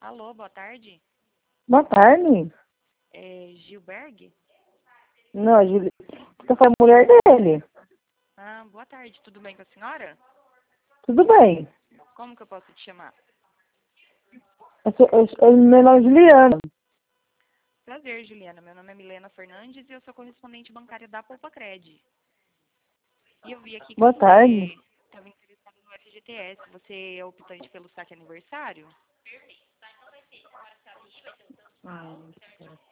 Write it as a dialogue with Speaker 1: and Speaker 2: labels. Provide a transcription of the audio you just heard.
Speaker 1: Alô, boa tarde.
Speaker 2: Boa tarde.
Speaker 1: É Gilberg?
Speaker 2: Não, a Juli... Você foi a mulher dele.
Speaker 1: Ah, boa tarde. Tudo bem com a senhora?
Speaker 2: Tudo bem.
Speaker 1: Como que eu posso te chamar?
Speaker 2: Meu nome é Juliana.
Speaker 1: Prazer, Juliana. Meu nome é Milena Fernandes e eu sou correspondente bancária da Poupa-Cred. E eu vi aqui que
Speaker 2: Boa tarde.
Speaker 1: você estava interessado no FGTS. Você é optante pelo saque aniversário?